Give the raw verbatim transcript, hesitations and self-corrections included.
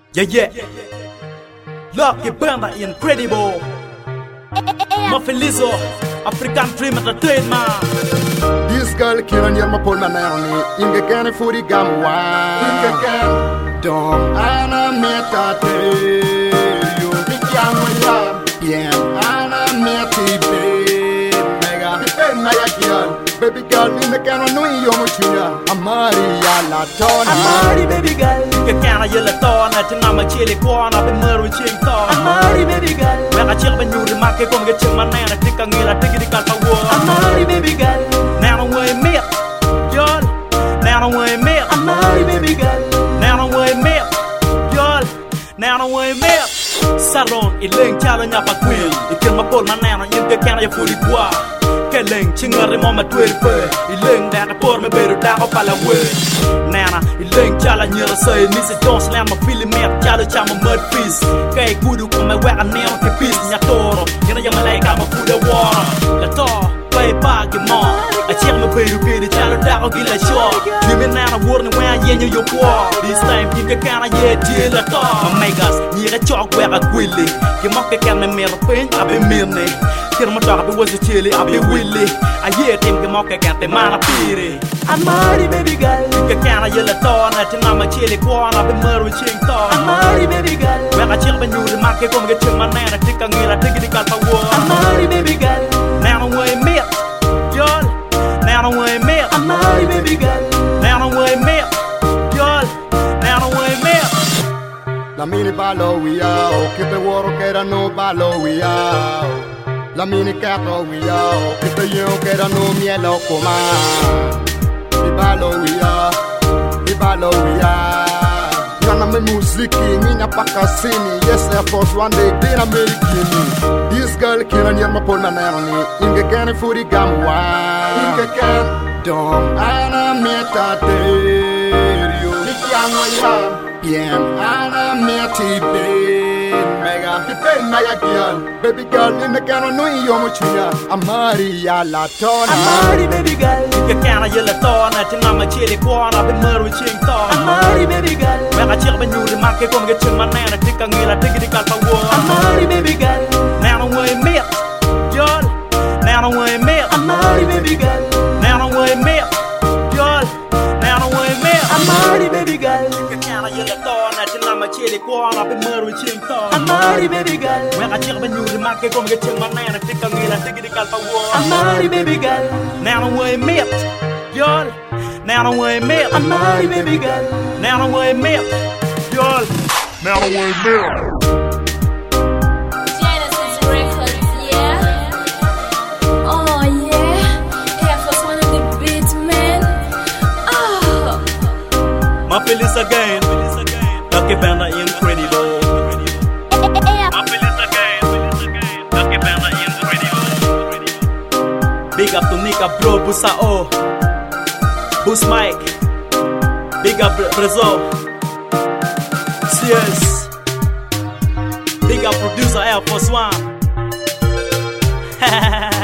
Yeah, yeah. Lucky Banda incredible. Mafelizo, African dream at the trademark. This girl killing your my pull my nanny. Inge can for the gam one. Inge can. Don't Anna metate. You be young, yeah. Anna mete. Mega. Mega girl. Baby girl, in the can know you much. Amaria la tona. Amari baby girl. You can't yell at all. At Nama Chili Corn up in Murray Ching Town. Amari baby girl. When I chill when you remark it, come get your man and take a meal. I take it out of war. Amari baby girl. Now I'm way me. Y'all. Now I'm way me. Amari baby girl. Now I'm way me. Y'all. Now I'm way me. Salon, it link challenge up a queen. You kill my pull my nana, you can't you fully bois. Kelling, chingari mama twelve per. You link that a poor me better down up all away. Nana, you link challenge your say, Missus Don't slam a feeling me up, challenge I'm a mud piece. Kay kudu come away and nail the piece, Yatoro. You know, you're like I'm a food of water. The door, way back your mom. I check my baby, baby, challenge that I'll get a shot. You mean now I'm warning when I yen you your war. This time, you can kind of yet deal at all. Make us, you a chalk where I quilly. You mock a can make a pain, I've been milling. Kill my dog, it was a chili, I'll be willy. I hear him come up against the man of pity. I'm married, baby girl. You can't yell at all, and I'm a chili corn, I've been murdered, ching tall. I'm married, baby girl. When I chill when you remark it, come get your man and I take a meal, I take it out of war. I'm married, baby girl. Now I'm way me. Y'all. Now I'm way me. I'm married, baby girl. Now I'm way me. Y'all. Now I'm way me. La mini ballo we are, keep the water get a no ballo we are. La mini capo we are, keep the young get a no mielo coma. The ballo we are, the ballo we are. Yana me musiki, nina pakasini. Yes, Air Force One day, then I'm making. This girl killing your pull my nanny. Inge can for the gam one. Inge can. Don't Anna metate. You young, bien, Anna mete. Mega, mega girl, baby girl, in the can know you much. Amaria la tona. Amari baby girl. You can't yell at all, and I'm a chili corn, I've been murdered, ching tall. Amari baby girl. When I chill when you remark it, come get your man and I take a meal, I take it out of war. Amari baby girl. Now I'm way me. Y'all. Now I'm way me. Amari baby girl. Now I'm way me. Y'all. Now I'm way me. Amari baby girl. You can't yell at all, and I'm a chili corn, I've been murdered, ching tall. Amari baby girl. When I chill when you remark it, come get your man and I take a meal, I take it out of war. Amari baby girl. Now I'm way me. Y'all. Now I'm way me. Amari baby girl. Now I'm way me. Y'all. Now I'm way me. Feliz again, Lucky Banda incredible. My Feliz again, Lucky Banda incredible. Big up to Nika bro, Busa O, Bus Mike, big up Brazil, C S, big up producer Air Force One.